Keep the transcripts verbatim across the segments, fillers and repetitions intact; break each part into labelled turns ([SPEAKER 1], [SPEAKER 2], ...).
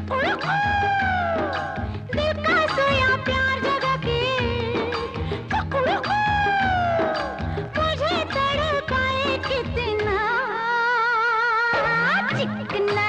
[SPEAKER 1] दिल का सोया प्यार जगा के मुझे तड़पाए कितना चिकना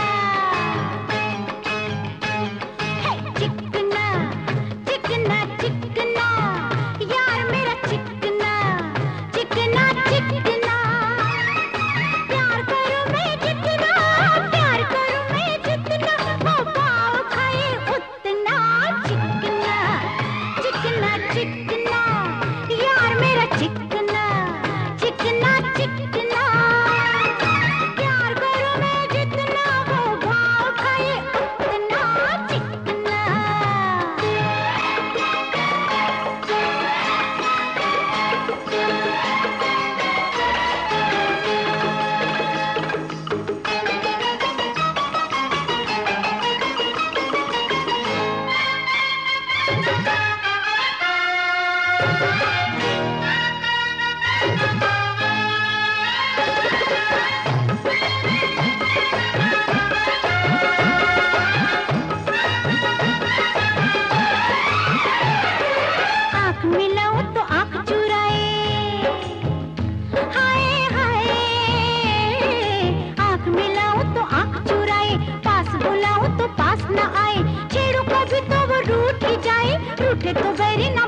[SPEAKER 1] है, चिकना चिकना चिकना यार मेरा चिकना चिकना चिकना प्यार करूं मैं जितना प्यार करूं मैं जितना वो पाव खाए उतना चिकना चिकना चिकना यार मेरा चिकना चिकना चिकना प्यार करूं मैं जितना वो भाव खाए उतना चिकना। आँख मिलाऊं तो आँख चुराए, हाय हाय आँख मिलाऊं तो आँख चुराए, पास बुलाऊं तो पास न आए, छेड़ू कभी तो वो रूठ ही जाए, रूठे तो बैरी ना